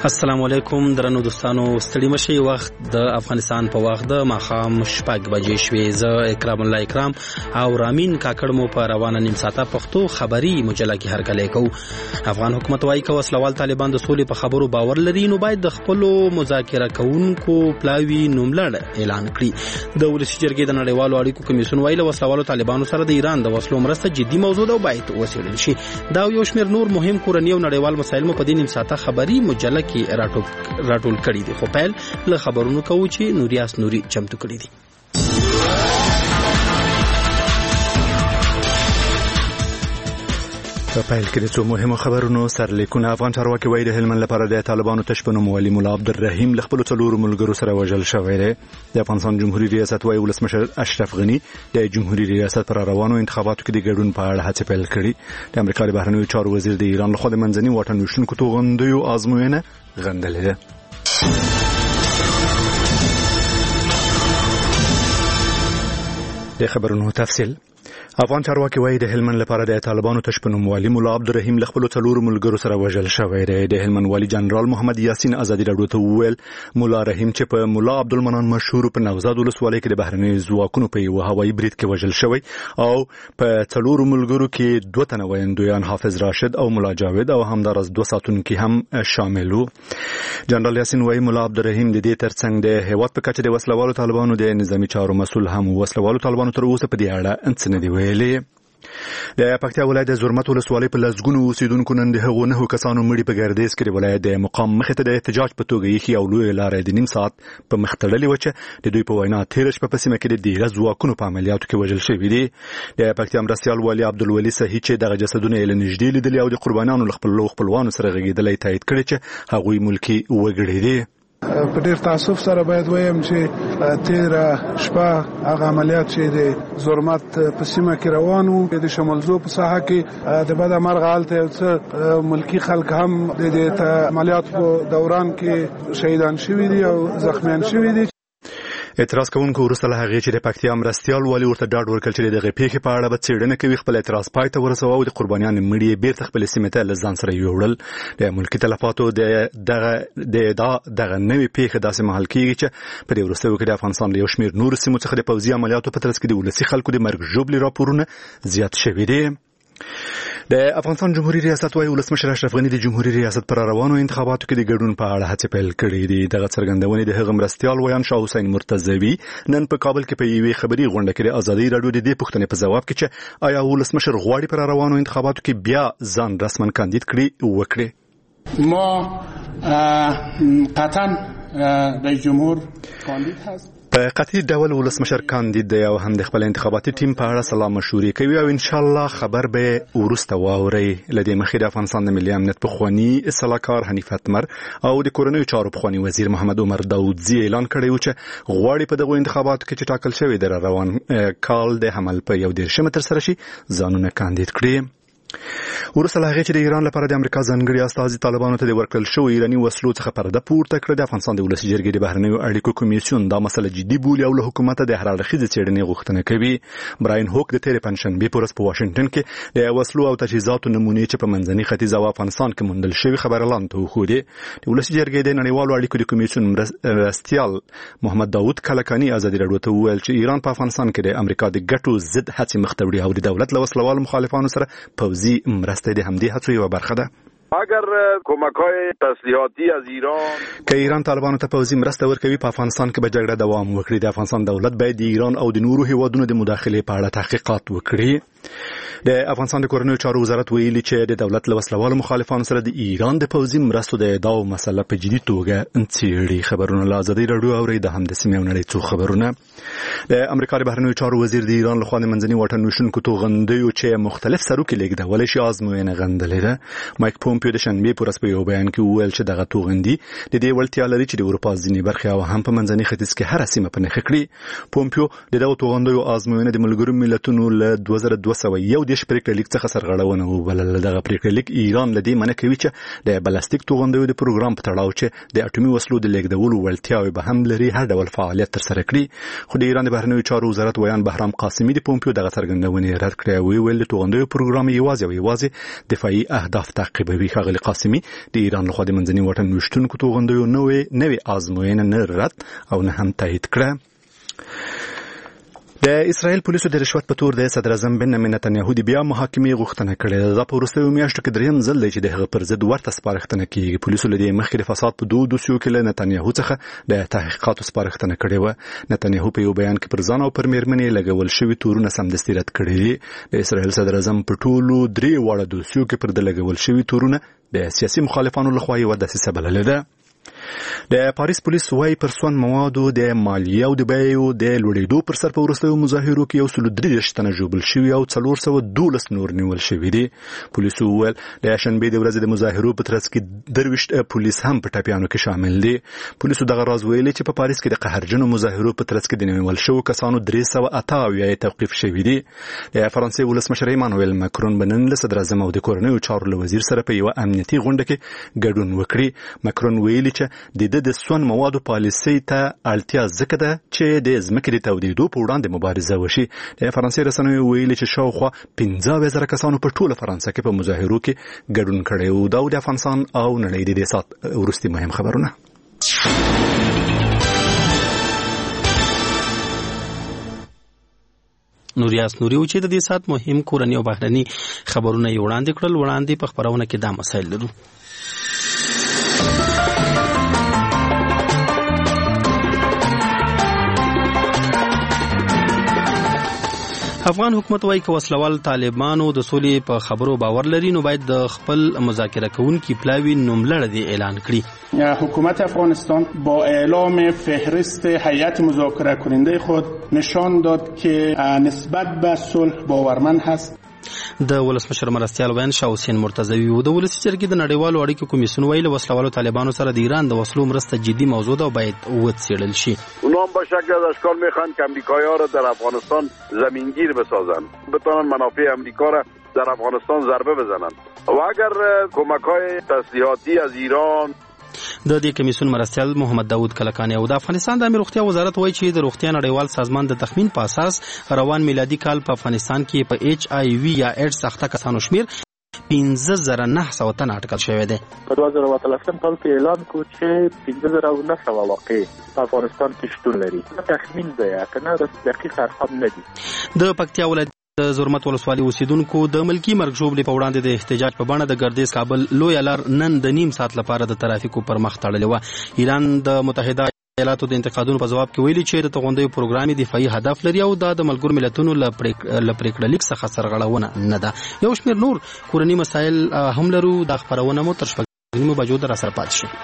السلام علیکم درنو دوستانو، ستړي مشي. وخت د افغانستان په وخت د ماښام 6 بجې شوې. زه اکرام الله اکرام او رامین کاکړ مو په روانه نیم ساعته پښتو خبري مجله کې هرکلی کوو. افغان حکومت وايي که وسلوال طالبان د سولې په خبرو باور لري نو باید د خپلو مذاکره کوونکو پلاوي نوملړ اعلان کړي. د ولسي جرګې د نړیوالو اړیکو کمیسیون وايي له وسلوالو طالبانو سره د ایران د وسلو مرسته جدي موضوع ده او باید وڅېړل شي. دا یو شمېر نور مهم کورني او نړیوال مسایل مو په دې نیم ساعته خبري مجله کې راټول کړي دي. خو پیل له خبرونو کوو چې نوریاس نوري چمتو کړي دي. په پیل کې د څو مهمو خبرونو سرلیکونه. افغان چارواکي وايي د هلمند لپاره د طالبانو تشبنو موالي مولا عبدالرحیم له خپلو څلورو ملګرو سره وژل شوی دی. د افغانستان جمهوریت ریاست وايي ولسمشر اشرف غني د جمهوریت ریاست پر روانو انتخاباتو کې د ګډون په اړه هڅې پیل کړي. د امریکا د بهرنیو چارو وزیر د ایران لخوا د منځني واټن ویشونکو توغندیو ازموینه غندلې ده. د خبرونو تفصیل. افغان چارواکي وايي د هلمند لپاره د طالبانو تشبنو موالي مولا عبدالرحیم له خپلو څلورو ملګرو سره وژل شوی دی. د هلمند والي جنرال محمد یاسین ازادي راډیو ته وویل مولا رحیم چې په مولا عبدالمنان مشهور په نوزاد ولسوالۍ کې د بهرنیو ځواکونو په یو هوایي برید کې وژل شوی او په څلورو ملګرو کې 2 تنه ویندویان حافظ راشد او مولا جاوید او همدارس 2 ساتونکي هم شامل وو. جنرال یاسین وايي مولا عبدالرحیم د دې ترڅنګ د هیواد په کچه د وسلوالو طالبانو د نظامی چارو مسؤل هم وسلوالو طالبانو تر اوسه په دې اړه انڅ نه دی ویلي. د پکتیا ولایت د زرمت ولسوالۍ په لسګونو اوسیدونکو نن د هغو 9 کسانو مړي په ګردیز کې د ولایت د مقام مخې ته د احتجاج په توګه یې او لوی لارې د نیم ساعت په مخ تړلې و چې د دوی په وینا تیر شپه په سیمه کې د ډیره ځواکونو په عملیاتو کې وژل شوي دي. د پکتیا مرستیال والي عبدالولي صحیح چې دغه جسدونه یې له نږدې لیدلي او د قربانیانو له خپلوانو سره غږېدلی تایید کړي چې هغوی ملکي وګړي دي. په ډېر تاسف سره باید وایم چې تیر شپه هغه عملیات چې د زرمت په سیمه کې روان وو د شمالزو په ساحه کې د بده مرغه هلته یو څه ملکي خلک هم د دې عملیاتو په دوران کې شهیدان شوي دي او زخمیان شوي دي. اعتراض کوونکو وروسته له هغې چې د پکتیا مرستیال والي ورته ډاډ ورکړ چې د دغې پیښې په اړه به څېړنه کوي، خپل اعتراض پای ته ورسوه او د قربانیانو مړي یې بېرته خپلې سیمې ته له ځان سره یوړل. د ملکي تلفاتو دغه نوې پیښه داسې مهال کېږي چې په دې وروستیو کې د افغانستان له یو شمېر نورو سیمو څخه د پوځي عملیاتو په ترڅ کې د ولسي خلکو د مرګ ژوبلې راپورونه زیات شوي دي. د افغانستان جمهوریت ریاست وايي ولسمشر اشرف غني د جمهوریت ریاست پر روانو انتخاباتو کې د ګډون په اړه هڅې پیل کړې دي. دغه څرګندونې د هغه مرستیال ویان شاه حسین مرتضوي نن په کابل کې په یوې خبري غونډه کې د ازادي راډیو د دې پوښتنې په ځواب کې چې آیا ولسمشر غواړي پر روانو انتخاباتو کې بیا ځان رسما کاندید کړي وکړي. ما قطعا رئیس جمهور کاندید هست. په قطعي ډول ولسمشر کاندید دی او هم د خپل انتخاباتي ټیم په اړه سلا مشورې کوي او ان شاء الله خبر به ورسته واوري. لدې مخې د افغانستان د ملي امنیت پخوانی اصلاحکار حنیف اتمر او د کورنیو چارو پخوانی وزیر محمد عمر داودزي اعلان کړی و چې غواړي په دغه انتخاباتو کې چې ټاکل شوی د روان کال د حمل په 11 تر سره شي ځانونه کاندید کړي. وروسته له هغې چې د ایران لپاره د امریکا ځانګړي استازي طالبانو ته د ورکړل شوو ایراني وسلو څخه پرده پورته کړه، د افغانستان د ولسي جرګې د بهرنیو اړیکو کمیسیون دا مسله جدي بولي او له حکومته د هر اړخیزې څېړنې غوښتنه کوي. براین هوک د تېرې پنجشنبې په ورځ په واشنګټن کې د وسلو او تجهیزاتو نمونې چې په منځني ختیځ او افغانستان کې موندل شوي خبر اعلان ته وښودې. د ولسي جرګې د نړیوالو اړیکو د کمیسیون مرستیال محمد داود کلکاني ازادي راډیو ته وویل چې ایران په افغانستان کې د امریکا د ګټو ضد هڅې مخ ته وړي او د دولت له وسلوالو مخالفانو سره پوځي مرسته د همدې هڅو یوه برخه ده. اگر کمک‌های تسلیحاتی از ایران که ایران طالبانو ته پوځي مرسته ورکوي په افغانستان کې به جګړه دوام وکړي. د افغانستان دولت باید د ایران او د نورو هیوادونو د مداخلې په اړه تحقیقات وکړي. د افغانستان د کورنیو چارو وزارت ویلي چې د دولت له وسلوالو مخالفانو سره د ایران د پوځي مرستو د ادعاو مسله په جدي توګه څېړي. خبرونه له ازادي راډیو اورئ. د هم د سیمې او نړۍ څو خبرونه. د امریکا د بهرنیو چارو وزیر د ایران لخوا د منځني واټن ویشونکو توغندیو چې مختلف سروکي لیږدولی شي ازموینه غندلې ده. مایک پومپیو د شنبې په ورځ په یو بیان کې وویل چې دغه توغندي د دې وړتیا لري چې د اروپا ځینې برخې او هم په منځني ختیځ کې هره سیمه په نښه کړي. پومپیو د دغو توغندیو ازموینه د ملګرو ملتونو له 2201 مارګیش پریکړه لیک څخه سرغړونه وبلله. دغه پریکړه لیک ایران لدی منع کوي چې د بلاستیک توغندیو د پروګرام په تړاو چې د اټومي وسلو د لیږدولو وړتیاوې به هم لري هر ډول فعالیت ترسره کړي. خو د ایران د بهرنیو چارو وزارت ویان بهرام قاسمي د پومپیو دغه څرګندونې رد کړې. ویل د توغندیو پروګرام یوازې دفاعي اهداف تعقیبوي. ښاغلي قاسمي د ایران لخوا د منځني واټن ویشتونکو توغندیو نوې آزموینه نه رد او نه هم تایید کړه. د اسرائیل پولیسو د رشوت په تور د صدر اعظم بنیامین نتنیاهو د بیا محاکمې غوښتنه کړې. دا په وروستیو میاشتو کې دریم ځل دی چې د هغه پر ضد ورته سپارښتنه کیږي. پولیسو له دې مخکې د فساد په دوه دوسیو کې له نتنیاهو څخه د تحقیقاتو سپارښتنه کړې وه. نتنیاهو په یو بیان کې پر ځان او پر میرمنې لګول شوي تورونه سمدستي رد کړي دي. د اسرائیل صدر اعظم په ټولو درې واړه دوسیو کې پر د لګول شوي تورونه د سیاسي مخالفانو لخوا یوه دسیسه بللې ده. د پاریس پولیس وايي پر سون موادو د مالیه او د بیو د لوړېدو پر سر په وروستیو مظاهرو کې 133 تنه ژوبل شوي او 412 نور نیول شوي دي. پولیسو وویل د شنبې د ورځې د مظاهرو په ترڅ کې 23 پولیس هم په ټاپیانو کې شامل دي. پولیسو دغه راز ویلي چې په پاریس کې د قهرجنو مظاهرو په ترڅ کې د نیول شوو کسانو 378 توقیف شوي دي. د فرانسې ولسمشر ایمانوئل ماکرون بنن له صدر اعظم او د کورنیو چارو له وزیر سره په یو امنیتي غونډه کې ګډون وکړي. ماکرون ویلي چې د سون موادو پالیسي ته اړتیا ځکه ده چې د ځمکې د تودېدو په وړاندې مبارزه وشي. د فرانسې رسنیو ویلي چې شاوخوا 15,000 کسانو په ټوله فرانسه کې په مظاهرو کې ګډون کړی و. دا د افغانستان او نړۍ د دې سات وروستي مهم خبرونه. نوریاس نوري و چې د دې سات مهم کورنی او بهرني خبرونه یې وړاندې کړل. وړاندې په خبرونه کې دا مسایل لرو. افغان حکومت وايي که وسلوال طالبانو د سولې په خبرو باور لري نو باید د خپل مذاکره کوونکي پلاوی نوملړ دی اعلان کړي. حکومت افغانستان با اعلام فهرست هیئت مذاکره کننده خود نشان داد که نسبت به صلح باورمند هست. د ولسمشر مرستیال وین شاه حسین مرتضوی و د ولسی جرګې د نړیوالو اړیکو کمیسیون ویل وسلوالو طالبانو سره د ایران د وسلو مرسته جدی موضوع ده و باید وڅېړل شي. اونا هم با شکل از اشکال میخوان که امریکایی‌ها را در افغانستان زمینگیر بسازند، بتوانند منافع امریکا را در افغانستان ضربه بزنند و اگر کمک‌های تسلیحاتی از ایران. د دې کمیسیون مرستیال محمد داود کلکانی او د افغانستان د امیر روغتیا وزارت وایي چې د روغتیا نړیوال سازمان د تخمین په اساس روان میلادي کال په افغانستان کې په ایچ آی وی یا ایډز اخته کسانو شمیر 15,900 تن اټکل شوی دی. په 2013 کال کې اعلان کو چې 15,900 واقع په افغانستان کې شتون لري. تخمین دی کنه دقیق ارقام نه دي. د پکتیا ولایت د زرمت ولسوالۍ اوسیدونکو د ملکی مرګ ژوبلې په وړاندې د احتجاج په بڼه د ګردیز کابل لوی لار نن د نیم ساعت لپاره د ترافیکو پر مخ تړلې وه. ایران د متحده ایالاتو د انتقادونو په جواب کې ویلي چې د توغندیو پروګرام دفاعي هدف لري او دا د ملګرو ملتونو له پریکړه لیک څخه سرغړونه نه ده. یو شمېر نور کورني مسایل هم لرو. د خبرونه مو تر شپږ بجو در سره پاتې شي.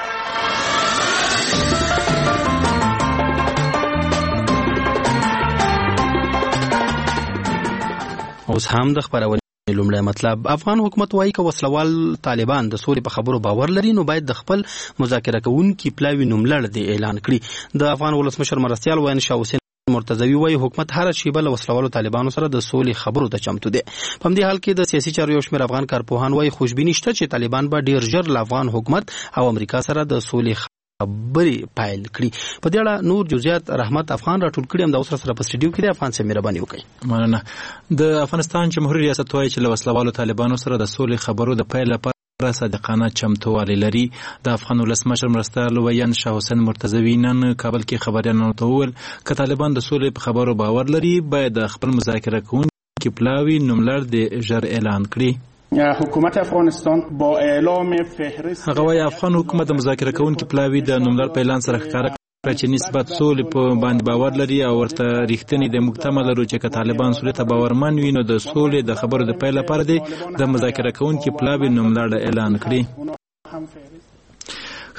اوس هم د خبرونې لومړی مطلب. افغان حکومت وايي که وسلوال طالبان د سولې په خبرو باور لري نو باید د خپل مذاکره کوونکي پلاوی نوملړ دی اعلان کړي. د افغان ولسمشر مرستیال وین شاه حسین مرتضوی وايي حکومت هر شیبه له وسلوالو طالبانو سره د سولې خبرو ته چمتو دی. په همدې حال کې د سیاسي چارو یو شمېر افغان کارپوهان وايي خوشبیني شته چې طالبان به ډیر ژر له افغان حکومت او امریکا سره د سولې خبرې پایل کړي. په دې اړه نور جزئیات رحمت افغان راټول کړي هم د اوس سره په سټډیو کې د افغان سره مهرباني وکړي. مننه. د افغانستان جمهوریت ریاست وايي چې له وسلوالو طالبانو سره د سولې خبرو د پیل لپاره صادقانه چمتووالی لري. د افغان ولسمشر مرستیال ویان شاه حسین مرتضوی نن کابل کې خبريالانو ته وویل که طالبان د سولې په خبرو باور لري باید خپل مذاکره کوونکي پلاوی نوملړ د ژر اعلان کړي. حکومت افغانستان با اعلام فهرست هغه وايي افغان حکومت د مذاکره کوونکي پلاوی د نوملړ په اعلان سره ښکاره کړ چې نسبت سولې په باندې باور لري او ورته رښتینی د مکتمل لرو چې که طالبان سولې ته باورمن وي نو د سولې د خبرو د پیل لپاره د مذاکره کوونکي پلاوی نوملړ اعلان کړي.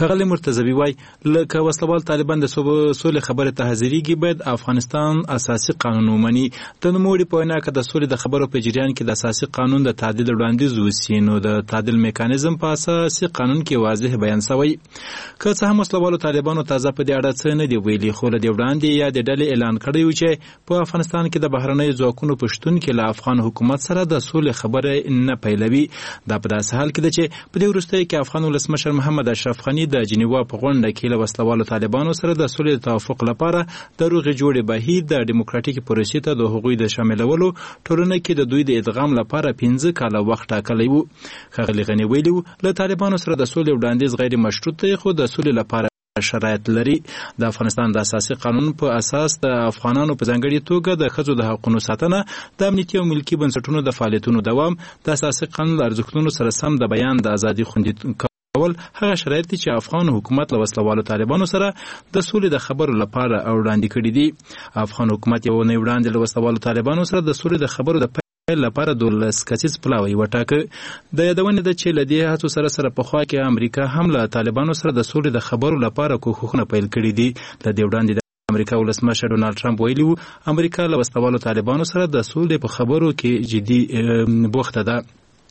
ښاغلی مرتضوي وایي لکه وسلوال طالبان د سولې خبرې ته حاضرېږي باید افغانستان اساسي قانون ومني. د نوموړي په وینا که د سولې د خبرو په جریان کې د اساسي قانون د تعدیل وړاندیز وسي نو د تعدیل میکانیزم په اساسي قانون کې واضح بیان شوی. که څه هم وسلوالو طالبانو تازه په دې اړه څه نه دی ویلي، خو له دې وړاندې یا د ډلې اعلان کړی و چې په افغانستان کې د بهرنیو ځواکونو په شتون کې له افغان حکومت سره د سولې خبره نه پیلوي. دا په داسې حال کې ده چې په دې وروستیو کې افغان ولسمشر محمد اشرف غني د جنیوا په غونډه کې له وسلوالو طالبانو سره د سولې د توافق لپاره د روغې جوړې بهیر د ډیموکراتیکي پروسې ته د هغوی د شاملولو ټولنه کې د دوی د ادغام لپاره 15 کاله وخت ټاکلی و. ښاغلي غني ویلي و له طالبانو سره د سولې وړاندیز غیر مشروط دی، خو د سولې لپاره شرایط لري. د افغانستان د اساسي قانون په اساس د افغانانو په ځانګړي توګه د ښځو د حقوقو ساتنه، د امنیتي او ملکي بنسټونو د فعالیتونو دوام، د اساسي قانون له ارزښتونو سره سم د بیان د ازادي خوندي کول هغه شرایط دي چې افغان حکومت له وسلوالو طالبانو سره د سولې د خبرو لپاره وړاندې کړي دي. افغان حکومت یو نه وړاندې له وسلوالو طالبانو سره د سولې د خبرو د لپاره 12 کسیز پلاوی وټاکه. د یادونې ده چې له دې هڅو سره پخوا کې امریکا هم له طالبانو سره د سولې د خبرو لپاره کوښښونه پیل کړي دي. له دې وړاندې د امریکا ولسمشر ډونالد ټرمپ ویلي و امریکا له وسلوالو طالبانو سره د سولې په خبرو کې جدي بوخته ده.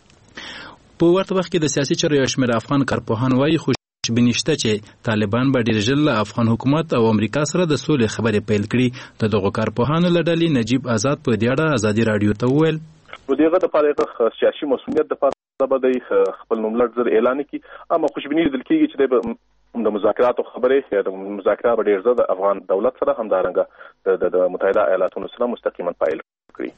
په ورته وخت کې د سیاسي چارو یو شمېر افغان کارپوهان وایي خوشبیني شته چې طالبان به ډېر ژر له افغان حکومت او امریکا سره د سولې خبرې پیل کړي. د دغو کارپوهانو له ډلې نجیب آزاد په دې اړه ازادي راډیو ته وویل نو دغه د پاره سیاسي مسؤلیت د پاره به د خپل نوملړ زر اعلان کړي، اما خوشبیني لیدل کېږي چې د مذاکراتو خبرې د مذاکرات په ډېر زر د افغان دولت سره همدارنګه د متحده ایالاتونو سره مستقیما پیل کړي.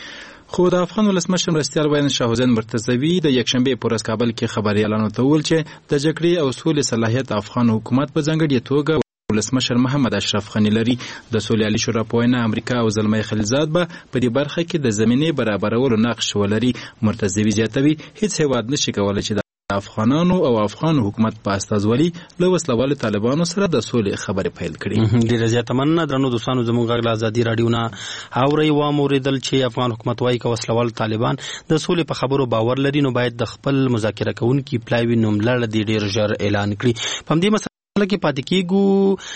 خو د افغان ولسمشر مرستیال ویاند شاه حسین مرتضوي د یکشنبه په ورځ کابل کې خبريالانو ته وویل چې د جګړې او سولې صلاحیت افغان حکومت په ځانګړي توګه ولسمشر محمد اشرف غني لري. د سولې عالی شورا په وینا امریکا او زلمي خلیلزاد به په دې برخه کې د زمینې برابرولو نقش ولري. مرتضوي زیاتوي هیڅ هیواد نشي کولای چې افغانانو او افغان حکومت په استازولي له وسلوالو طالبانو سره د سولې خبرې پیل کړي. ډیره زیاته مننه درنو دوستانو، زموږ غږ له ازادي راډیو نه اوري و موریدل چې افغان حکومت وايي که وسلوالو طالبان د سولې په خبرو باور لري نو باید د خپل مذاکره کوونکي پلاوی نوملړ د ډیر ژر اعلان کړي. په دې مسله کې پاتې کېږو.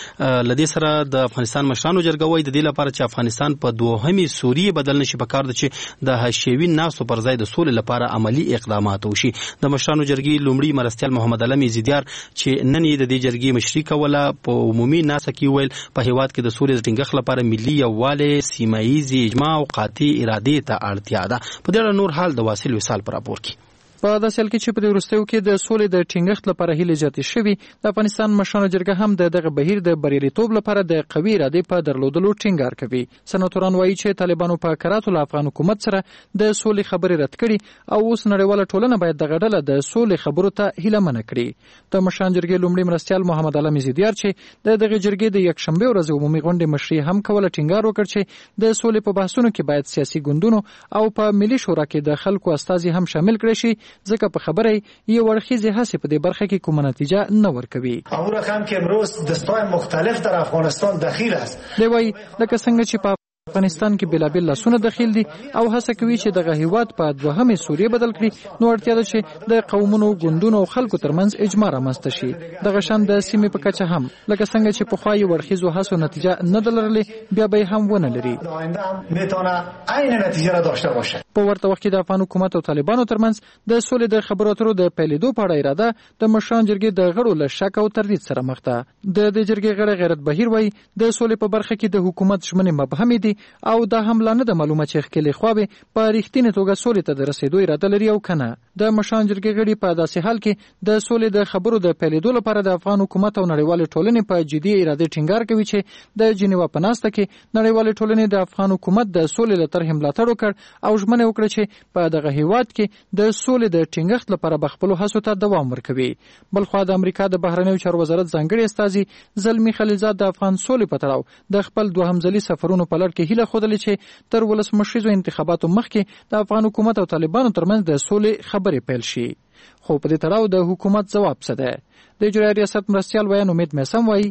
لدې سره د افغانستان مشرانو جرګه وایي د دې لپاره چې افغانستان په دوهمې سوریې بدل نشي پکار ده چې د حشوي ناسو پر ځای د سولې لپاره عملی اقدامات وشي. د مشرانو جرګې لومړي مرستیال محمد علم زیدیار چې نن یې د دې جرګې مشري کوله په عمومي ناسه کې ویل په هیواد کې د سولې د ټینګښت لپاره ملي یووالی، سیمه ییزې اجماع او قاطع ارادې ته اړتیا ده. په دې اړه نور حال د واصل وصال پر راپور کې په داسې حال کې چې په دې وروستیو کې د سولې د ټینګښت لپاره هیلې زیاتې شوي، د افغانستان مشرانو جرګه هم د دغه بهیر د بریالیتوب لپاره د قوي ارادې په درلودلو ټینګار کوي. سناتوران وایي چې طالبانو په کراتو له افغان حکومت سره د سولې خبرې رد کړي او اوس نړیواله ټولنه باید دغه ډله د سولې خبرو ته هیلهمنه کړي. د مشرانو جرګې لومړي مرستیال محمد علم زیدیار چې دغه جرګې د یکشنبه ورځ عمومي غونډې مشري هم کوله ټینګار وکړ چې د سولې په بحثونو کې باید سیاسي ګوندونو او په ملي شورا کې د خلکو استازي هم شامل کړي شي، ځکه په خبره یه ورخیزی هست په دې برخه کې کومه نتیجه نه ورکوي. اون رقم که امروز دستای مختلف در افغانستان دخیل است. دی وایي لکه څنګه چې په افغانستان کې بلابل لاسونه دخیل دي او هڅه کوي چې دغه هیواد په دوهمې سوریې بدل کړي، نو اړتیا ده چې د قومونو، ګوندونو او خلکو ترمنځ اجماع رامنځته شي. دغه شان د سیمې په کچه هم لکه څنګه چې پخوا یې ورخیزو هڅو نتیجه نه درلرلې، بیا به هم ونه لري. میتونه عین نتیجه را داشته باشه. په ورته وخت کې د افغان حکومت او طالبانو ترمنځ د سولې د خبرو اترو د پیلېدو په اړه اراده د مشرانو جرګې د غړو له شک او تردید سره مخ ده. د جرګې غړي غیرت بهیر وایي د سولې په برخه کې د حکومت ژمنې مبهمې دي او دا هم لا نه د معلومه چې خپل خو به په ریښتینې توګه سولې ته د رسیدو اراده لري او کنه. د مشرانو جرګې غړي په داسې حال کې د سولې د خبرو د پیلېدو لپاره د افغان حکومت او نړیوال ټولنې په جدي اراده ټینګار کوي چې د جنیوا په ناسته کې نړیوال ټولنې د افغان حکومت د سولې لپاره ملاتړ وکړ او ژمنه وکړه چې په دغه هیواد کې د سولې د ټینګښت لپاره بخپلو هڅو ته دوام ورکوي. بلخو د امریکا د بهرنیو چارو وزارت ځانګړي استازي زلمی خلیلزاد د افغان سولې په تړاو د خپل دوهم ځلي سفرونو په لړ کې هیله خوده چې تر ولسمشریزو انتخاباتو مخکې د افغان حکومت او طالبانو ترمنځ د سولې خبرې پیل شي. خو په دې تړاو د حکومت ځواب څه ده؟ د اجرایي ریاست مرستیال ویان امید میسم وایي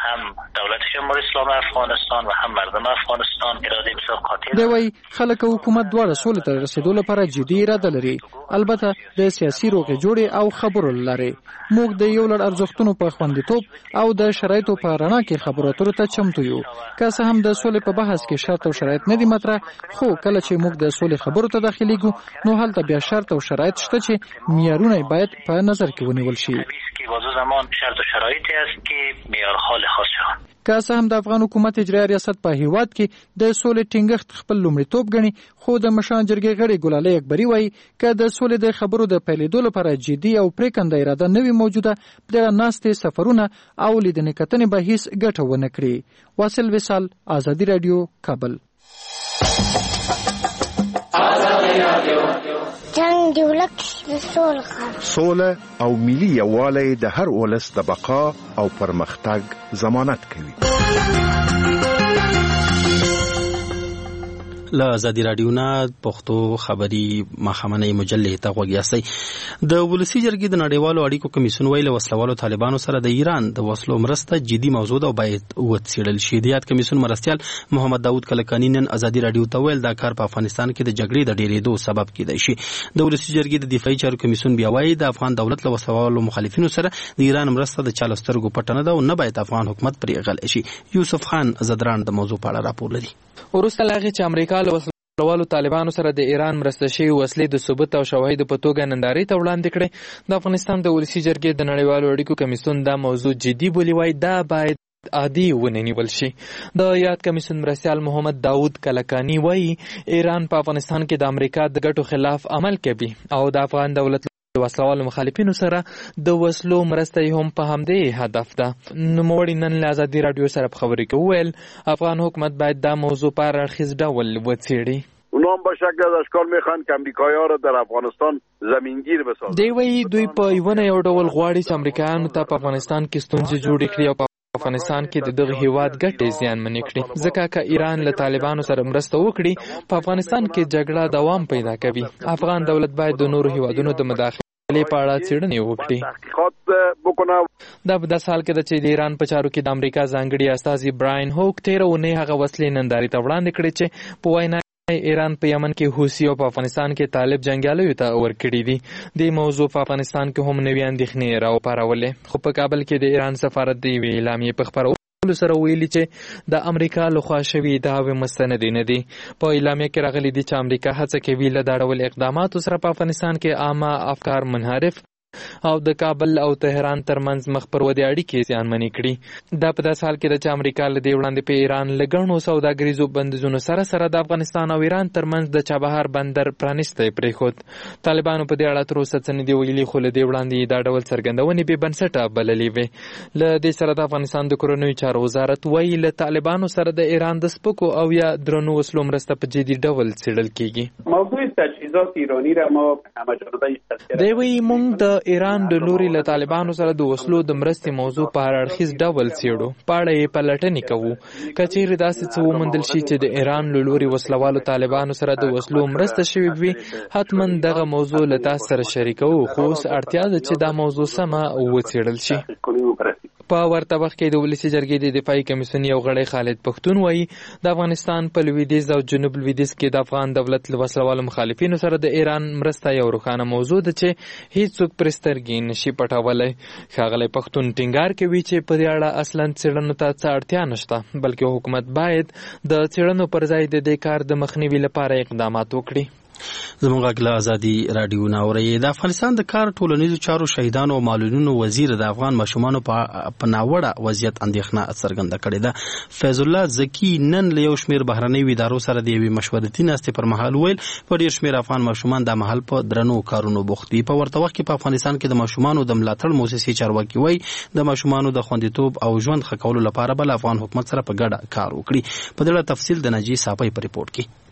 هم دولت جمهوری اسلامی افغانستان و هم مردم افغانستان اراده بسیار قاطع دی وایي خلک او حکومت دواړه سولې ته رسیدو لپاره جدي اراده لري، البته د سیاسي روغې جوړې او خبرو لري. موږ د یو لړ ارزښتونو په خوندیتوب او د شرایطو په رڼا کې خبرو اترو ته چمتو یو. که څه هم د سولې په بحث کې شرط او شرایط نه دي مطرح، خو کله چې موږ د سولې خبرو ته داخليږو نو هلته بیا شرط او شرایط شته چې معیارونه باید په نظر کې ونیول شي. زمان شرط و شرایطی است که معیارها لحاظ شوند. که څه هم د افغان حکومت اجرایي ریاست په هیواد کې د سولې ټینګښت خپل لومړیتوب ګڼي، خو د مشران جرګې غړي ګلالۍ اکبري وایي که د سولې د خبرو د پیلېدو لپاره جدي او پرېکنده اراده نه وي موجوده، د ناستې سفرونه او لیدنې کتنې به هیڅ ګټه ونه کړي. واصل وصال، ازادي راډیو، کابل. جنگ دی ولک د سوله او ملي یووالی د هر ولس د بقا او پرمختګ ضمانت کوي. له ازادي راډیو نه پښتو خبري مخامنۍ مجلې ته غوږ یاستئ. د ولسي جرګې د نړیوالو اړیکو کمیسیون ویلي وسلوالو طالبانو سره د ایران د وسلو مرسته جدي موضوع ده او باید وڅېړل شي. د یاد کمیسیون مرستیال محمد داود کلکاني نن ازادي راډیو ته ویل دا کار په افغانستان کې د جګړې د ډېرېدو سبب کېدای شي. د ولسي جرګې د دفاعي چارو کمیسیون بیا وایي د افغان دولت له وسلوالو مخالفینو سره د ایران مرسته د چا له سترګو پټه نه ده او نه باید افغان حکومت پرې غلی شي. یوسف خان زدران د موضوع په اړه راپور لري. وروسته له هغې چې امریکا له وسلوالو طالبانو سره د ایران مرسته شوي وسلې د ثبوت او شواهدو په توګه نندارې ته وړاندې کړې، د افغانستان د ولسي جرګې د نړیوالو اړیکو کمیسیون دا موضوع جدي بولي، وایي دا باید عادي ونه نیول شي. د یاد کمیسیون مرستیال محمد داود کلکاني وایي ایران په افغانستان کې د امریکا د ګټو خلاف عمل کوي او د افغان دولت وسلوالو مخالفینو سره د وسلو مرسته هم په همدې هدف ده. نوموړي نن له ازادي راډیو سره په خبرې کې وویل افغان حکومت باید دا موضوع په هر اړخیز ډول وڅېړي. اونا هم به شکل از اشکال میخوان که امریکایی‌ها را در افغانستان زمینگیر بسازن. دی وایي دوی په یو ډول غواړي چې امریکایانو ته په افغانستان کې ستونزې جوړې کړي او په افغانستان کې د دغه هیواد ګټې زیانمنې کړي، ځکه که ایران له طالبانو سره مرسته وکړي په افغانستان کې جګړه دوام پیدا کوي. افغان دولت باید د نورو هیوادونو د مداخلې په اړه څېړنې وکړي. دا په داسې حال کې ده چې د ایران په چارو کې د امریکا ځانګړي استازي براین هوک تېره اونۍ هغه وسلې نندارې ته وړاندې کړې چې په وینا ایران په یمن کې حوثي او په افغانستان کې طالب جنګیالیو ته ورکړي دي. د موضوع په افغانستان کې هم نوې اندېښنې راوپارولې، خو په کابل کې د ایران سفارت د یوې اعلامیې په خپرولو سره ویلي چې د امریکا لخوا شوي ادعاوې مستندې نه دي. په اعلامیه کې راغلي دي چې امریکا هڅه کوي له دا ډول اقداماتو سره په افغانستان کې عامه افکار منحرف او د کابل او تهران ترمنځ مخ پر ودې اړیکې زیانمنې کړي. دا په داسې حال کې ده چې امریکا له دې وړاندې په ایران له ګڼو سوداګریزو بندیزونو سره سره د افغانستان او ایران ترمنځ د چابهار بندر پرانیستی پرېښود. طالبانو په دې اړه تر اوسه څه نه دي ویلي، خو له دې وړاندې دا ډول څرګندونې بې بنسټه بللې وې. له دې سره د افغانستان د کورنیو چارو وزارت وایي له طالبانو سره د ایران د سپکو او یا درنو وسلو مرسته په جدي ډول څېړل کېږي. موضوع تجهیزات ایرانی را ما دی وایي موږ د ایران د لوري له طالبانو سره د وسلو د مرستې موضوع په هر اړخیز ډول څېړو، په اړه یې پلټنې کوو. که چیرې داسې څه وموندل شي چې د ایران له لوري وسلوالو طالبانو سره د وسلو مرسته شوې وي، حتما دغه موضوع له تاسو سره شریکوو، خو اوس اړتیا ده چې دا موضوع سمه وڅېړل شي. په ورته وخت کې د ولسي جرګې د دفاعي کمیسیون یو غړی خالد پښتون وایي د افغانستان په لویدیځ او جنوب لویدیځ کې د افغان دولت له وسلوالو مخالفینو سره د ایران مرسته یو روښانه موضوع ده چې هیڅوک پرې سترګې نشي پټولی. ښاغلی پښتون ټینګار کوي چې په دې اړه اصلا څېړنو ته څه اړتیا نشته، بلکې حکومت باید د څېړنو پر ځای د دې کار د مخنیوي لپاره اقدامات وکړي. زموږ غږ له ازادي راډیو نه اورئ. د افغانستان د کار ټولنیزو چارو شهیدانو او معلولینو وزیر د افغان ماشومانو په ناوړه وضعیت اندېښنه څرګنده کړې ده. فیض الله زکی نن له یو شمېر بهرنیو ادارو سره د یوې مشورتي ناستې پر مهال ویل په ډېر شمېر افغان ماشومان دا مهال په درنو کارونو بوخت دي. په ورته وخت کې په افغانستان کې د ماشومانو د ملاتړ موسسې چارواکي وایي د ماشومانو د خوندیتوب او ژوند ښه کولو لپاره بل افغان حکومت سره په ګډه کار وکړي. په دې اړه تفصیل د ناجي صافی په ریپورت کې.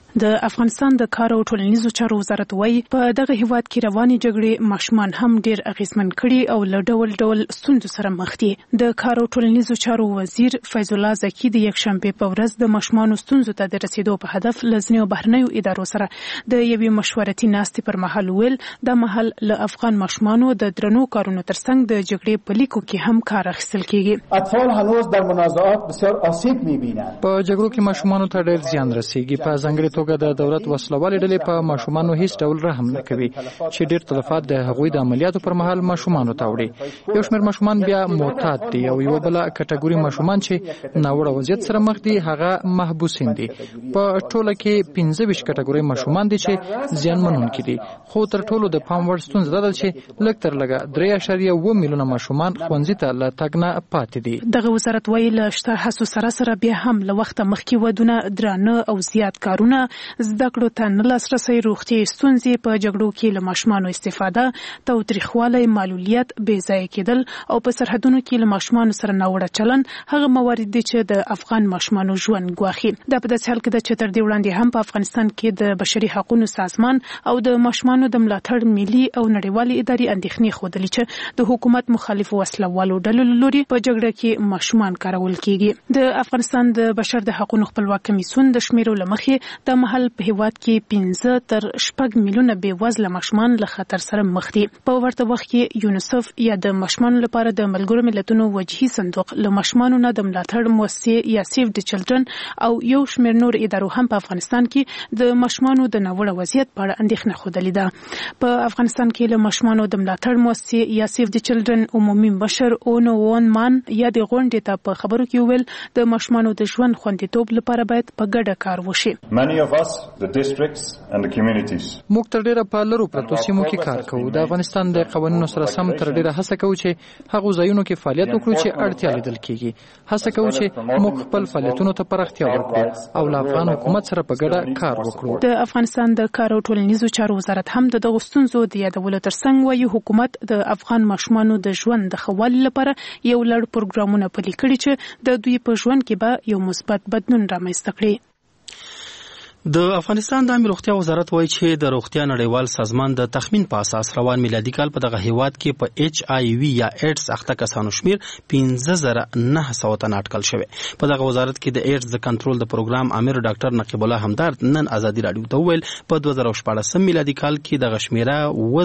د افغانستان د کار او ټولنیزو چارو وزارت وايي په دغه هیواد کې رواني جګړې ماشومان هم ډیر اغیزمن کړي او له ډول ډول ستونزو سره مخ دي. د کار او ټولنیزو چارو وزیر فیض الله زکی د یکشنبه په ورځ د ماشومان ستونزو ته د رسیدو په هدف لزنیو بهرنیو ادارو سره د یوې مشورتي ناستې پر مهال ویل د محل له افغان ماشومانو د درنو کارونو ترڅنګ د جګړې په لیکو کې هم کار اخیستل کیږي. اطفال هنوز در منازعات بسیار آسیب می‌بینند. په جګړو کې ماشومانو ته ډیر زیان رسیږي. په ځانګړي توګه د دولت وسلوالې ډلې په ماشومانو هیڅ ډول رحم نه کوي چې ډیر تلفات د هغوی د عملیاتو پر مهال ماشومانو ته وړي. یو شمېر ماشومان بیا معتاد دي او یو بل کټګوري ماشومان چې ناوړه وضعیت سره مخ دي هغه محبوسین دي. په ټوله کې 15 کټګوري ماشومان دي چې زیانمنونکي دي. خو تر ټولو د پام وړ ستونزه ده چې لږ تر لږه 3.2 میلیونه ماشومان ښوونځي ته له تګ نه پاتې دي. دغه وزارت وايي له شته هڅو سره بیا هم له وخته مخکې ودونه درانه او زیات کارونه زده کړو ته نه لاسرسي روغتي ستونزې په جګړو کې له ماشومانو استفاده تاوتریخوالی معلولیت بې ځای کېدل او په سرحدونو کې له ماشومانو سره ناوړه چلن هغه موارد دي چې د افغان ماشومانو ژوند ګواخي. دا په داسې حال کې ده چې تر دې وړاندې هم په افغانستان کې د بشري حقوقو سازمان او د ماشومانو د ملاتړ ملي او نړیوالې ادارې اندېښنې ښودلې چې د حکومت مخالفو وسلوالو ډلو لوري په جګړه کې ماشومان کارول کیږي. د افغانستان د بشر د حقوقو خپلواک کمیسیون د شمیرو لمخې د محل په هیواد کې 15 تر 6 میلیونه بې وزله ماشومان له خطر سره مخ دي. په ورته وخت کې یونیسف یا د ماشومانو لپاره د ملګرو ملتونو وجهي صندوق له ماشومانو نه د ملاتړ مؤسسې یا سیف د چلډرن او یو شمېر نور ادارو هم په افغانستان کې د ماشومانو د ناوړه وضعیت په اړه اندېښنه ښودلې ده. په افغانستان کې له ماشومانو د ملاتړ مؤسسې یا سیف د چلډرن عمومي مشر اونو وون مان یا د غونډې ته په خبرو کې ویل د ماشومانو د ژوند خوندیتوب لپاره باید په ګډه کار وشي. موږ تر ډیره په لرو پرتو سیمو کې کار کوو. د افغانستان د قوانینو سره سم تر ډیره هڅه کوو چې هغه ځایونو کې فعالیت وکړو چې اړتیا لیدل کیږي. هڅه کوو چې موږ خپل فعالیتونو ته پراختیا ورکړو او له افغان حکومت سره په ګډه کار وکړو. د افغانستان د کار او ټولنیزو چارو وزارت هم د دغو ستونزو د یادولو ترڅنګ وايي حکومت د افغان ماشومانو د ژوند د ښه والي لپاره یو لړ پروګرامونه پلي کړي چې د دوی په ژوند کې به یو مثبت بدلون رامنځته کړي. د افغانستان د عامه روغتیا وزارت وایي چې د روغتیا نړیوال سازمان د تخمین په اساس روان میلادي کال په دغه هیواد کې په ایچ آی وی یا ایډز اخته کسانو شمیر 15900 تن اټکل شوی. په دغه وزارت کې د ایډز د کنټرول د پروګرام امیر ډاکټر نقیب الله همدارد نن ازادي رادیو ته ویل په 2014 میلادي کال کې د غشمیره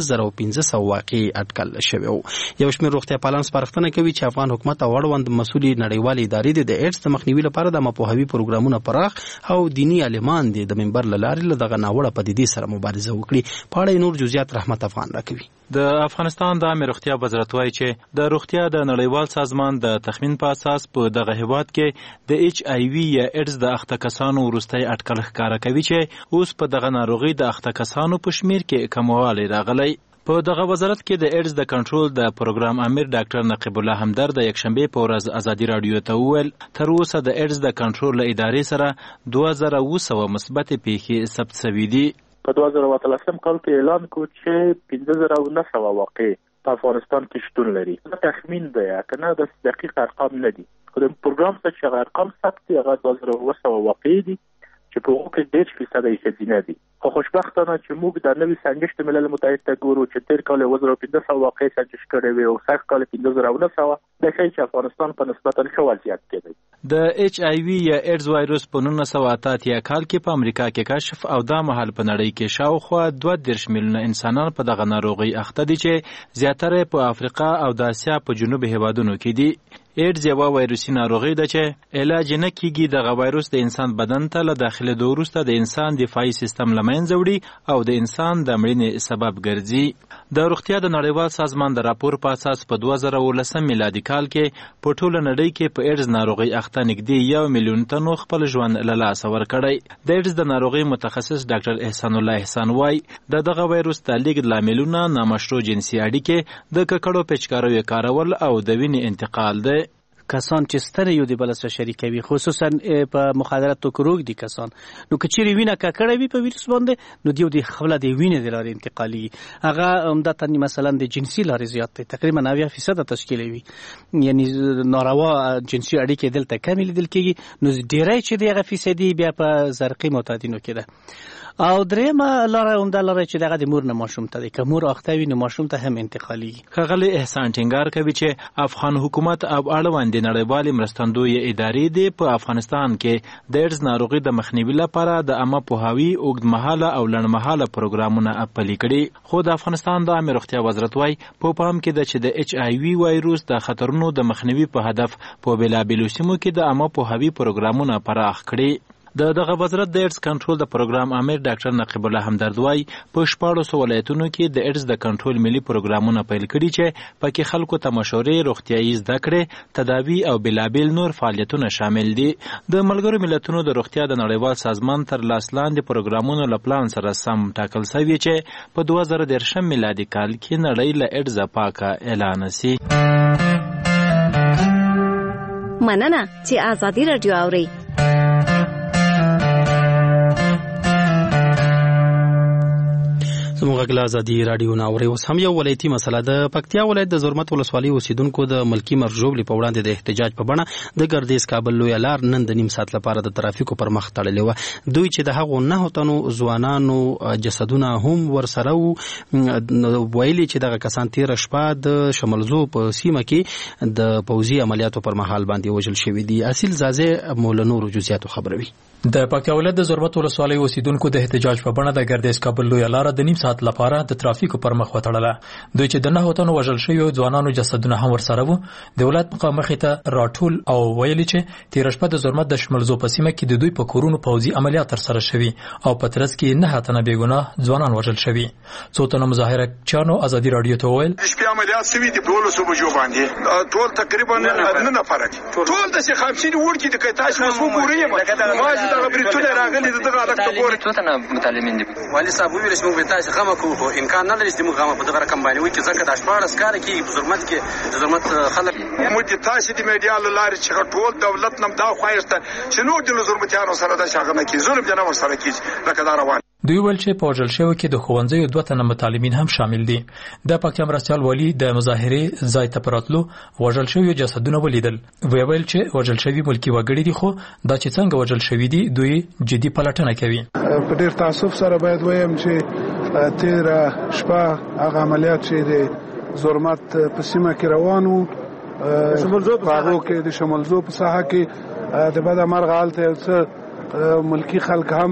1500 واقعي اټکل شوی و. یو شمیر روغتیا پالان سپارښتنه کوي چې افغان حکومت او اړوند مسؤلي نړیوال ادارې د ایډز د مخنیوي لپاره د مپوهوي پروګرامونه پراخ او دینی عالمان دي د منبر لارې له دغه ناوړه پدیدې سره مبارزه وکړي. په اړه نور جزئیات رحمت افغان راکوي. د افغانستان د عامه روغتیا وزارت وايي چې د روغتیا د نړیوال سازمان د تخمین په اساس په دغه هیواد کې د ایچ آی وی یا ایډز د اخته کسانو وروستۍ اټکل ښکاره کوي چې اوس په دغه ناروغي د اخته کسانو په شمیر کې کموالی راغلی. په دغه وزارت کې د ایډز د کنټرول د پروګرام امیر ډاکټر نقیب الله همدرد د یکشنبه په ورځ ازادي رادیو ته وویل تر اوسه د ایډز د کنټرول له ادارې سره 2200 مثبت پیښې ثبت شوي دي. په 2013 کال کې اعلان کو چې 15900 واقع په افغانستان کې شتون لري. دا تخمین دی کنه د دقیق ارقام نه دي. خو د پروګرام څخه چې ارقام ثبت هغه 2200 واقع دي چې په هغه کې 10% یې ښځینه دي. خو خوشبختانه چې موږ د نوې سنجش د ملل متحد ته ګورو چې تیر کال 1500 واقع سنجش کړی وي او سږ کال 1900 د شي چې افغانستان په نسبتا ښه وضعیت کې دی. د ایچ آی وی یا ایډز وایروس په 1988 کال کې په امریکا کې کشف او دا مهال په نړۍ کې شاوخوا 2.5 میلیونه انسانان په دغه ناروغي اخته دي چې زیاتره په افریقا او د اسیا په جنوب هیوادونو کې دي. ایډز یو وایروسي ناروغي ده چې علاج نه کیږي. دغه وایروس د انسان بدن ته له داخله وروسته د انسان دفاعي سیستم له منځه وړي او د انسان د مړینې سبب ګرځي. د روغتیا د نړیوال سازمان د راپور په اساس په 2019 میلادي کال کې په ټوله نړۍ کې په ایډز ناروغي اخته نږدې 1 میلیون تنو خپل ژوند له لاسه ورکړی. د ایډز د ناروغي متخصص ډاکټر احسان الله احسان وايي دغه وایروس د لیږد لاملونه نامشروع جنسي اړیکې د ککړو پیچکاریو کارول او د وینې انتقال ده. کسان چې ستنه یو د بل سره شریکوي، خصوصا په مخدرات او کروګ دي کسان. نو کچېری وینه ککړه وي په ویروس باندې، نو دیو د خپل د وینې د لارې انتقالي هغه عمدتاً مثلا د جنسي لارې زیات دي، تقریبا 90% تشکیلوي، یعنی ناروا جنسي اړیکې دلته کم لیدل کېږي. نو ډیری چې دغه فیصدي بیا په زرقي معتادینو کې ده. او درېمه لاره عمده لاره چې دغه د مور نه ماشوم ته ده، که مور اخته وي نو ماشوم ته هم انتقالي. ښاغلی احسان ټینګار کوي چې افغان حکومت او اړوند نړیوالې مرستندویه ادارې د په افغانستان کې د ایډز ناروغي د مخنیوي لپاره د عامه پوهاوي اوږدمهاله او لنډمهاله پروګرامونه پلي کړي. خو د افغانستان د عامه روغتیا وزارت وايي په پام کې ده چې د ایچ آی وي وایروس د خطرونو د مخنیوي په هدف په بېلابېلو سیمو کې د عامه پوهاوي پروګرامونه پراخ کړي. دغه وزارت د ایډز کنټرول د پروګرام امیر ډاکټر نقیب الله همدرد وايي په 14 ولایتونو کې د ایډز د کنټرول ملي پروګرامونه پیل کړي چې پکې خلکو ته مشورې، روغتیايي زده کړې، تداوی او بېلابېل نور فعالیتونه شامل دي. د ملګرو ملتونو د روغتیا د نړیوال سازمان تر لاس لاندې پروګرامونو له پلان سره سم ټاکل شوي چې په 2013 میلادي کال کې نړۍ له ایډز پاکه اعلان شي. مننه چې آزادي رادیو اوري. زموږ غږ ازادي رادیو ناوړي. اوس هم یو ولایتي مسله ده. پکتیا ولایت د زرمت ولسوالۍ اوسیدونکو د ملکی مرجوبلې په وړاندې د احتجاج په بڼه د ګردیز کابل لویه لار نن د نیم ساعت لپاره د ترافیکو پر مخ تړلې وه. دوی چې د هغو 9 تنو ځوانانو جسدونه هم ورسره وو، ویلي چې دغه کسان تېره شپه د شملزو په سیمه کې د پوځي عملیاتو پر مهال باندې وژل شوي دي. اصیل زازه مولنور جزئیاتو خبروي. د پکتیا ولایت د زرمت ولسوالۍ اوسیدونکو د احتجاج په بڼه د ګردیز کابل لویه لار د نیم ساعت لپاره د ترافیکو پر مخ وتړله. دوی چې د 9 تنو وژل شویو ځوانانو جسدونه هم ورسره وو، د ولایت مقام مخې ته راټول او ویلي چې تېره شپه د زرمت د شملزو په سیمه کې د دوی په کورونو پوځي عملیات ترسره شوي او په ترڅ کې 9 تنه بېګناه ځوانان وژل شوي. څو تنه مظاهره چانو ازادي رادیو ته وویل شپې عملیات شوي دي په 12 بجو باندې، ټول تقریبا 9 نفر دي، ټول د شي خامسین ورکی د کتاش مسو ګوري ما چې دغه بریټونه راغلي دغه الګ ته ګوري. څو تنه متعلمین دي والي صاحب ویل چې موږ به تاسو غم کوو، امکان نه لري چې موږ غم په دغه رقم باندې وي چې ځکه د شپارس کار کې په زرمت کې د زرمت خلک موږ د تاسو د میډیا لاره چې ټول دولت نم دا خوایسته چې نور د زرمتیانو سره د شاغنه کې ظلم جناب سره کې لکه دا روان. دوی ول چې په وژل شویو کې د ښوونځیو 2 تنه متعلمین هم شامل دي. د پکتیا مرستیال والی د مظاهرې ځای ته پراتلو وژل شویو جسدونه ولیدل. ویل چې وژل شوي ملکی وګړي دي، خو دا چې څنګه وژل شوي دي دوی جدي پلټنه کوي. په ډېر تاسف سره باید وایم چې تېره شپه هغه عملیات چې د زرمت په سیمه کې روان وو، هغو کې د شملزو په ساحه کې د بدمرغه هلته یو څه ملکی خلک هم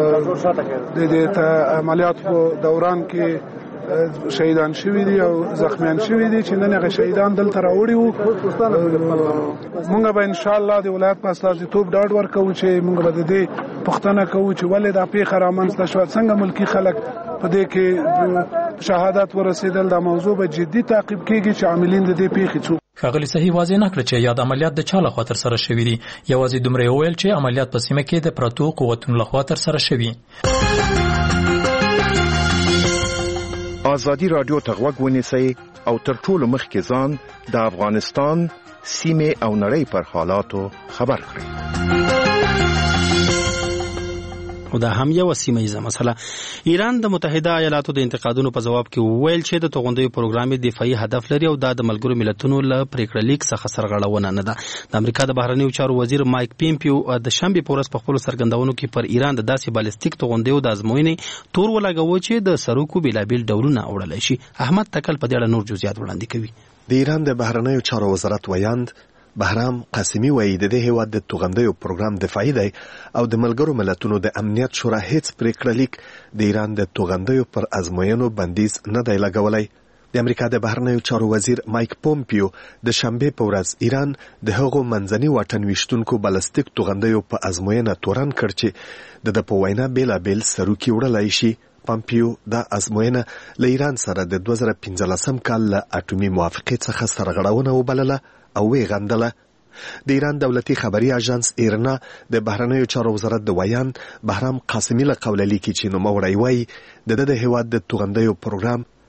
د عملیات په دوران کې شهیدان شوي دي او زخمیان شوي دي چې نن هغه شهیدان دلته راوړي وو. موږ به ان شاء الله د ولایت په استازیتوب ډاډ ورکوو چې موږ به د دې پوښتنه کوو چې ولې دا پیښه رامنځته شوه، څنګه ملکی خلک په دې کې شهادت ورسېدل. دا موضوع به جدي تعقیب کېږي چې عاملین د دې پیښې څوک. ښاغلي صحیح واضح نه کړ چې یاد عملیات د چا لخوا ترسره شوي دي. یوازې دومره وویل چې عملیات په سیمه کې د پرتو قوتونو لخوا ترسره شوي. آزادي رادیو ته غوږ ونیسئ او تر ټولو مخکې ځان د افغانستان سیمې او نړۍ پر حالاتو خبر کړئ. او دا هم یو سیمه ایزه مسله. ایران د متحده ایالاتو د انتقادونو په جواب کې وویل چې د توغندیو پروګرام دفاعي هدف لري او دا د ملګرو ملتونو له پریکړه لیک څخه سرغړونه نه ده. د امریکا د بهرنیو چارو وزیر مایک پومپیو د شنبه په ورځ په خپل سرګندونو کې پر ایران د داسې بالستیک توغندیو د ازموینې تور ولګاوه چې د سروکو بېلابېل ډولونه وړلای شي. احمد تکل په دې اړه نور جزئیات وړاندې کوي. د ایران د بهرنیو چارو وزارت ویاند بهرام قاسمی وایي د دې هیواد د توغندیو پروګرام دفاعي دی او د ملګرو ملتونو د امنیت شورا هیڅ پریکړه لیک د ایران د توغندیو پر ازموینو بندیز نه دی لګولی. د امریکا د بهرنیو چارو وزیر مایک پومپیو د شنبه په ورځ ایران د هغو منځني واټن ویشتونکو بالستیک توغندیو په ازموینه تورن کړ چې د په وینا بیلابیل سروکي وړلای شي. پومپیو دا ازموینه له ایران سره د 2015 کال له اټومي موافقې څخه سرغړونه وبلله او وی غندله. د ایران دولتي خبري اژانس ایرنا د بهرنیو چارو وزارت د ویان بهرام قاسمی له قوله لیکي چې نوموړی وایي د هیواد د توغندیو پروګرام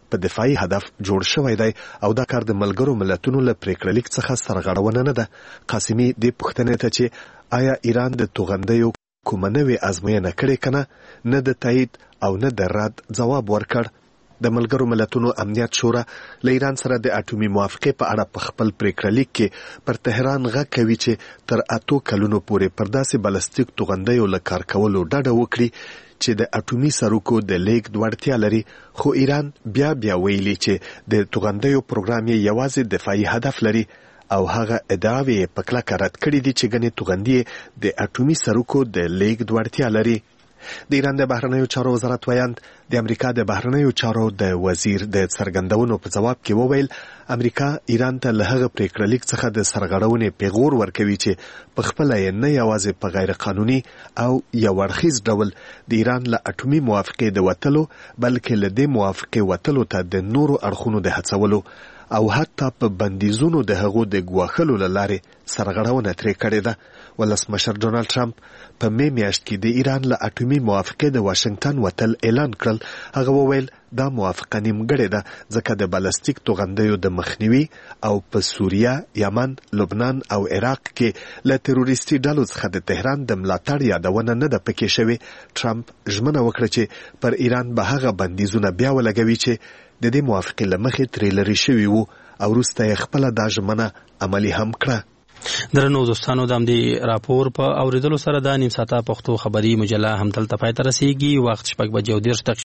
په دفاعي هدف جوړ شوی دی او دا کار د ملګرو ملتونو له پریکړلیک څخه سرغړونه نه ده. قاسمي د پوښتنې ته چې آیا ایران د توغندیو کومه نوې ازموینه کړې کنه نه د تایید او نه د رد جواب ورکړ. د ملګرو ملتونو امنیت شورا له ایران سره د اټومي موافقې په اړه په خپل پریکړلیک کې پر تهران غږ کوي چې تر 8 کلونو پورې پر داسې بالستیک توغندیو له کار کولو ډډه وکړي چې د اټومي سروکو د لیږد وړتیا لري. خو ایران بیا ویلي چې د توغندیو پروګرام یې یوازې دفاعي هدف لري او هغه ادعاوې په کلکه رد کړي دي چې ګنې توغندي د اټومي سروکو د لیږد وړتیا لري. د ایران د بهرنیو چارو وزارت ویاند د امریکا د بهرنیو چارو د وزیر د څرګندونو په جواب کې وویل امریکا ایران ته له هغه پریکړلیک څخه د سرغړونې پیغور ورکوي چې په خپل یې نه یوازې په غیر قانوني او یو اړخیز ډول د ایران له اټومي موافقې د وتلو بلکې له دې موافقې وتلو ته د نورو اړخونو د هڅولو او حتی په بندیزونو د هغو د ګواښلو له لارې سرغړونه ترې کړې ده. ولسمشر ډونالد ټرمپ په می میاشت کې د ایران له اټومي موافقې د واشنگټن وتل اعلان کړل. هغه وویل دا موافقه نیمګړې ده ځکه د بالستیک توغندیو د مخنیوي او په سوریه، یمن، لبنان او عراق کې له تروریستي ډلو څخه د تهران د ملاتړ یادونه نه ده پکې شوې. ټرمپ ژمنه وکړه چې پر ایران به هغه بندیزونه بیا ولګوي چې د دې موافقې له مخې ترې لرې شوي وو او وروسته یې خپله دا ژمنه عملي هم کړه. درنو دوستانو د همدې راپور په اوریدلو سره د نیم ساعته پښتو خبري مجله همدلته پای ته رسیږي. وخت 6:10